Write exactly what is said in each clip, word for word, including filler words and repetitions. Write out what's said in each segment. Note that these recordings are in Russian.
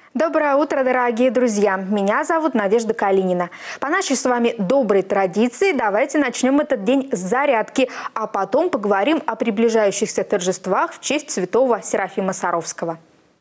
Доброе утро, дорогие друзья! Меня зовут Надежда Калинина. По нашей с вами доброй традиции давайте начнем этот день с зарядки, а потом поговорим о приближающихся торжествах в честь святого Серафима Саровского.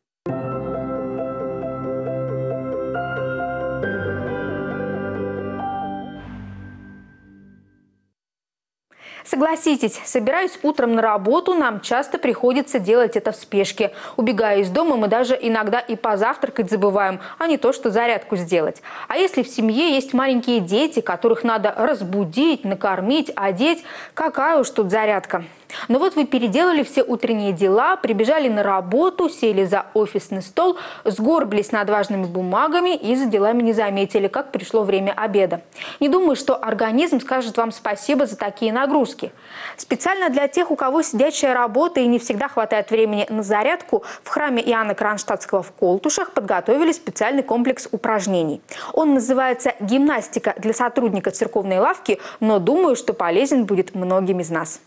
Согласитесь, собираясь утром на работу, нам часто приходится делать это в спешке. Убегая из дома, мы даже иногда и позавтракать забываем, а не то, что зарядку сделать. А если в семье есть маленькие дети, которых надо разбудить, накормить, одеть, какая уж тут зарядка. Но вот вы переделали все утренние дела, прибежали на работу, сели за офисный стол, сгорбились над важными бумагами и за делами не заметили, как пришло время обеда. Не думаю, что организм скажет вам спасибо за такие нагрузки. Специально для тех, у кого сидячая работа и не всегда хватает времени на зарядку, в храме Иоанна Кронштадтского в Колтушах подготовили специальный комплекс упражнений. Он называется «Гимнастика для сотрудника церковной лавки», но думаю, что полезен будет многим из нас.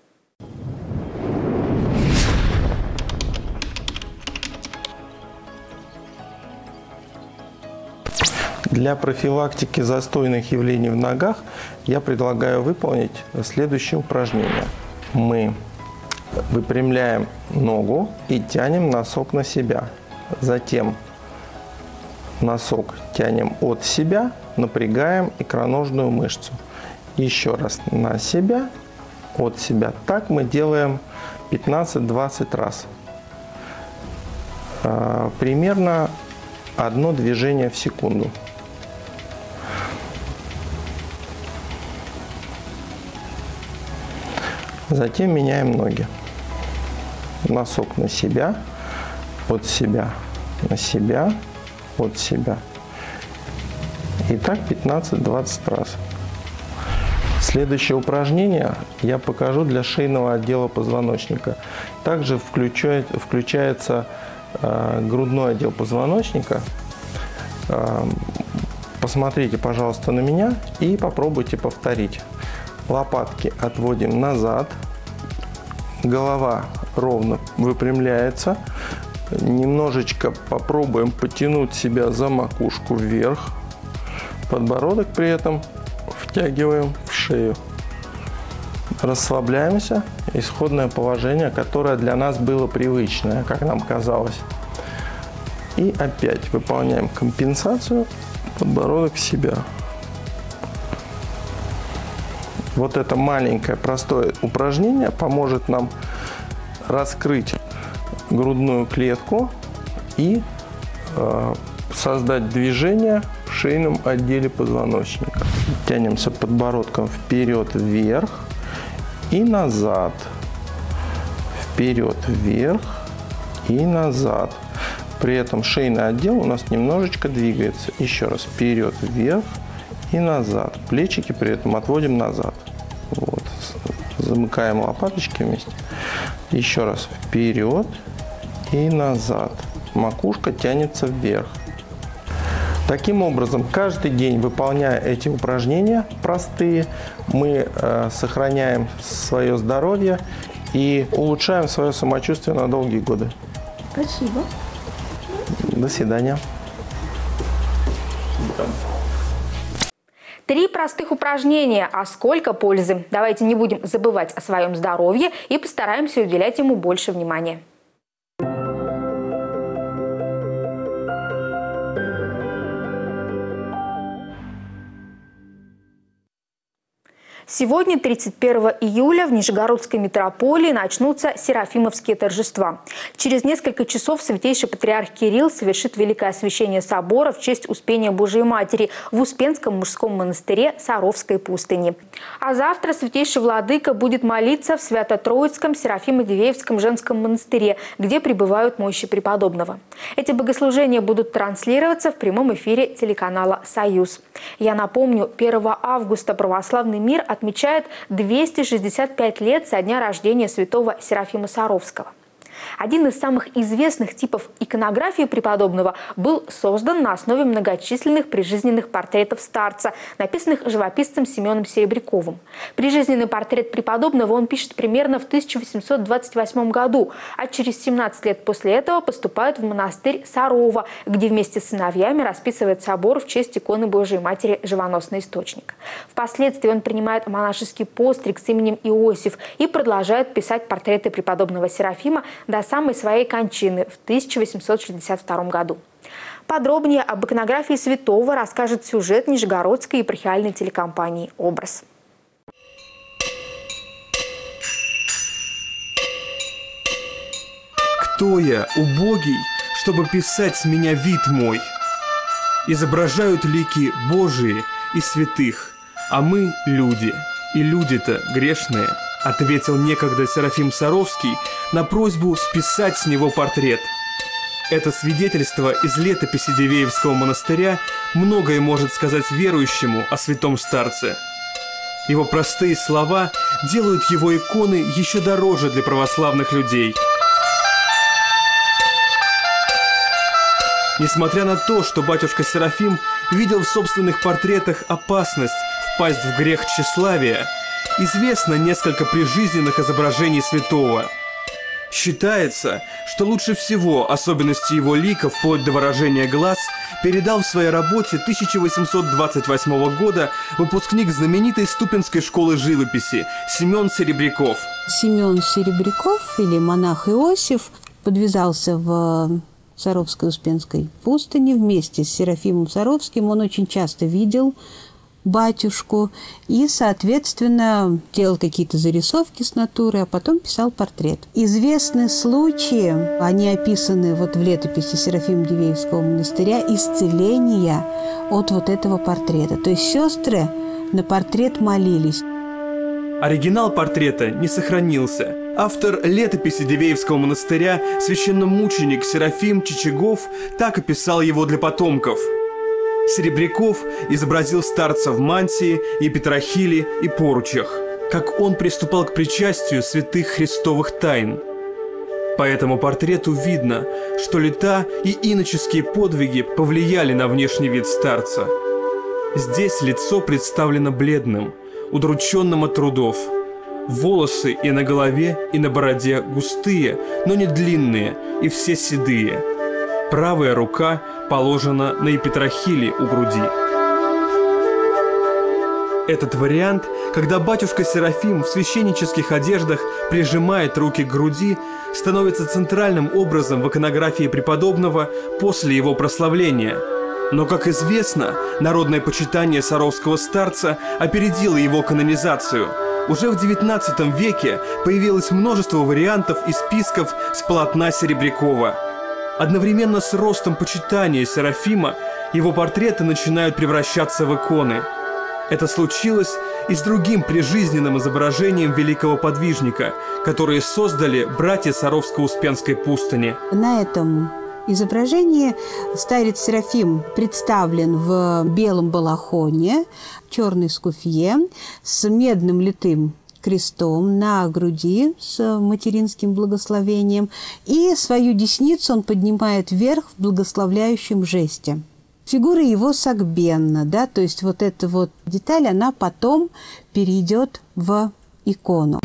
Для профилактики застойных явлений в ногах я предлагаю выполнить следующее упражнение. Мы выпрямляем ногу и тянем носок на себя. Затем носок тянем от себя, напрягаем икроножную мышцу. Еще раз на себя, от себя. Так мы делаем пятнадцать-двадцать раз. Примерно одно движение в секунду. Затем меняем ноги. Носок на себя, от себя, на себя, от себя. И так пятнадцать-двадцать раз. Следующее упражнение я покажу для шейного отдела позвоночника. Также включает, включается э, грудной отдел позвоночника. Э, посмотрите, пожалуйста, на меня и попробуйте повторить. Лопатки отводим назад, голова ровно выпрямляется. Немножечко попробуем потянуть себя за макушку вверх. Подбородок при этом втягиваем в шею. Расслабляемся. Исходное положение, которое для нас было привычное, как нам казалось. И опять выполняем компенсацию. Подбородок в себя. Вот это маленькое простое упражнение поможет нам раскрыть грудную клетку и э, создать движение в шейном отделе позвоночника. Тянемся подбородком вперед, вверх и назад. Вперед, вверх и назад. При этом шейный отдел у нас немножечко двигается. Еще раз вперед, вверх и назад. Плечики при этом отводим назад. Вот. Замыкаем лопаточки вместе. Еще раз вперед и назад. Макушка тянется вверх. Таким образом, каждый день, выполняя эти упражнения простые, мы э, сохраняем свое здоровье и улучшаем свое самочувствие на долгие годы. Спасибо. До свидания. Три простых упражнения, а сколько пользы. Давайте не будем забывать о своем здоровье и постараемся уделять ему больше внимания. Сегодня, тридцать первого июля, в Нижегородской митрополии начнутся Серафимовские торжества. Через несколько часов святейший патриарх Кирилл совершит великое освящение собора в честь Успения Божией Матери в Успенском мужском монастыре Саровской пустыни. А завтра святейший владыка будет молиться в Свято-Троицком Серафимо-Дивеевском женском монастыре, где пребывают мощи преподобного. Эти богослужения будут транслироваться в прямом эфире телеканала «Союз». Я напомню, первого августа православный мир отмечает двести шестьдесят пять лет со дня рождения святого Серафима Саровского. Один из самых известных типов иконографии преподобного был создан на основе многочисленных прижизненных портретов старца, написанных живописцем Семеном Серебряковым. Прижизненный портрет преподобного он пишет примерно в тысяча восемьсот двадцать восьмом году, а через семнадцать лет после этого поступает в монастырь Сарова, где вместе с сыновьями расписывает собор в честь иконы Божией Матери «Живоносный источник». Впоследствии он принимает монашеский постриг с именем Иосиф и продолжает писать портреты преподобного Серафима до самой своей кончины в тысяча восемьсот шестьдесят втором году. Подробнее об иконографии святого расскажет сюжет нижегородской епархиальной телекомпании «Образ». Кто я, убогий, чтобы писать с меня вид мой? Изображают лики Божии и святых, а мы – люди, и люди-то грешные, ответил некогда Серафим Саровский на просьбу списать с него портрет. Это свидетельство из летописи Дивеевского монастыря многое может сказать верующему о святом старце. Его простые слова делают его иконы еще дороже для православных людей. Несмотря на то, что батюшка Серафим видел в собственных портретах опасность впасть в грех тщеславия, известно несколько прижизненных изображений святого. Считается, что лучше всего особенности его лика, вплоть до выражения глаз, передал в своей работе тысяча восемьсот двадцать восьмого года выпускник знаменитой Ступинской школы живописи Семен Серебряков. Семен Серебряков, или монах Иосиф, подвязался в Саровской Успенской пустыне вместе с Серафимом Саровским. Он очень часто видел батюшку и, соответственно, делал какие-то зарисовки с натуры, а потом писал портрет. Известны случаи, они описаны вот в летописи Серафима Дивеевского монастыря, исцеления от вот этого портрета. То есть сестры на портрет молились. Оригинал портрета не сохранился. Автор летописи Дивеевского монастыря, священномученик Серафим Чичагов, так описал его для потомков. Серебряков изобразил старца в мантии, епитрахиле и поручах, как он приступал к причастию святых христовых тайн. По этому портрету видно, что лета и иноческие подвиги повлияли на внешний вид старца. Здесь лицо представлено бледным, удрученным от трудов. Волосы и на голове, и на бороде густые, но не длинные, и все седые. Правая рука положена на епитрахиле у груди. Этот вариант, когда батюшка Серафим в священнических одеждах прижимает руки к груди, становится центральным образом в иконографии преподобного после его прославления. Но, как известно, народное почитание саровского старца опередило его канонизацию. Уже в девятнадцатом веке появилось множество вариантов и списков с полотна Серебрякова. Одновременно с ростом почитания Серафима его портреты начинают превращаться в иконы. Это случилось и с другим прижизненным изображением великого подвижника, которые создали братья Саровско-Успенской пустыни. На этом изображении старец Серафим представлен в белом балахоне, черной скуфье, с медным литым крестом на груди с материнским благословением, и свою десницу он поднимает вверх в благословляющем жесте. Фигура его согбенна, да, то есть вот эта вот деталь, она потом перейдет в икону.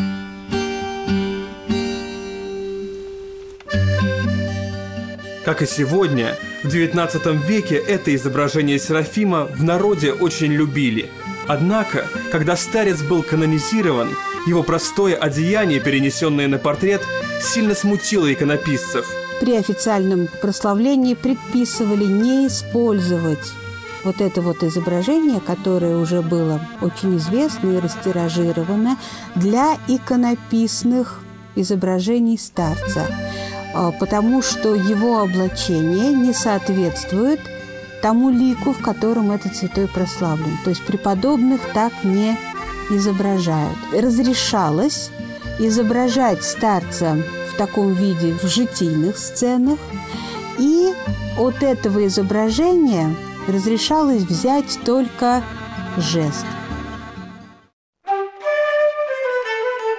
Как и сегодня, в девятнадцатом веке это изображение Серафима в народе очень любили. Однако, когда старец был канонизирован, его простое одеяние, перенесенное на портрет, сильно смутило иконописцев. При официальном прославлении предписывали не использовать вот это вот изображение, которое уже было очень известно и растиражировано, для иконописных изображений старца, потому что его облачение не соответствует тому лику, в котором этот святой прославлен. То есть преподобных так не изображают. Разрешалось изображать старца в таком виде в житийных сценах, и от этого изображения разрешалось взять только жест. К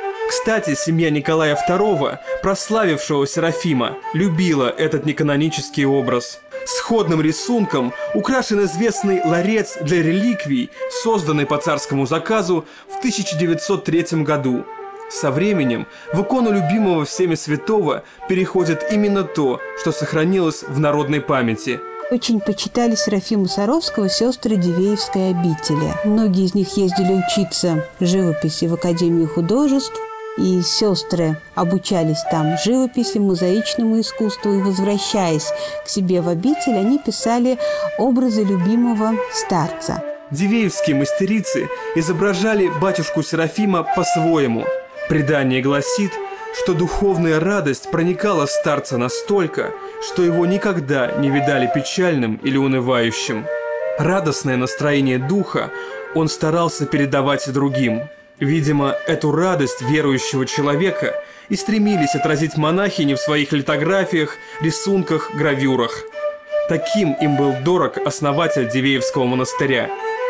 Кстати, семья Николая второго, прославившего Серафима, любила этот неканонический образ. Сходным рисунком украшен известный ларец для реликвий, созданный по царскому заказу в тысяча девятьсот третьем году. Со временем в икону любимого всеми святого переходит именно то, что сохранилось в народной памяти. Очень почитали Серафима Саровского сестры Дивеевской обители. Многие из них ездили учиться живописи в Академию художеств, и сестры обучались там живописи, мозаичному искусству, и, возвращаясь к себе в обитель, они писали образы любимого старца. Дивеевские мастерицы изображали батюшку Серафима по-своему. Предание гласит, что духовная радость проникала старца настолько, что его никогда не видали печальным или унывающим. Радостное настроение духа он старался передавать и другим. Видимо, эту радость верующего человека и стремились отразить монахини в своих литографиях, рисунках, гравюрах. Таким им был дорог основатель Дивеевского монастыря.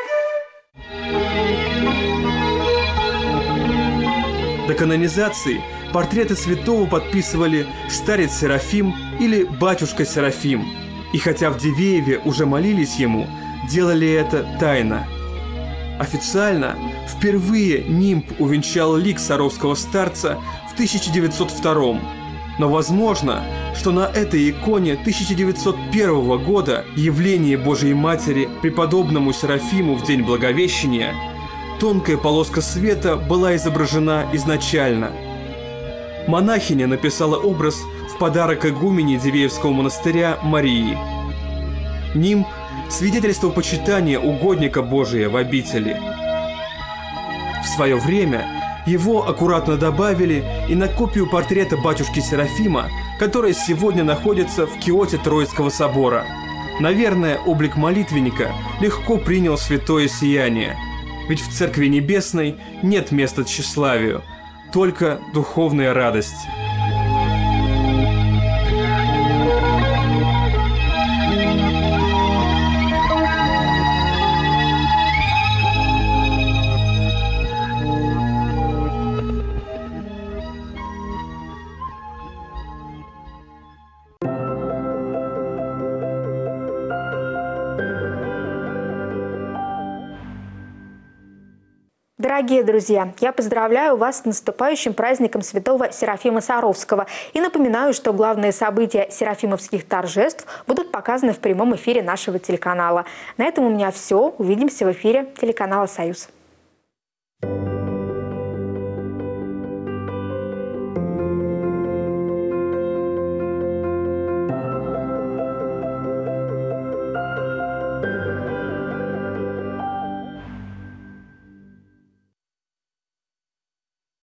До канонизации портреты святого подписывали «Старец Серафим» или «Батюшка Серафим». И хотя в Дивееве уже молились ему, делали это тайно. Официально впервые нимб увенчал лик саровского старца в тысяча девятьсот втором. Но возможно, что на этой иконе тысяча девятьсот первого года явление Божией Матери преподобному Серафиму в день Благовещения тонкая полоска света была изображена изначально. Монахиня написала образ в подарок игумене Дивеевского монастыря Марии. Нимб – свидетельство почитания угодника Божия в обители. В свое время его аккуратно добавили и на копию портрета батюшки Серафима, которая сегодня находится в киоте Троицкого собора. Наверное, облик молитвенника легко принял святое сияние, ведь в Церкви Небесной нет места тщеславию, только духовная радость. Дорогие друзья, я поздравляю вас с наступающим праздником святого Серафима Саровского и напоминаю, что главные события серафимовских торжеств будут показаны в прямом эфире нашего телеканала. На этом у меня все. Увидимся в эфире телеканала «Союз».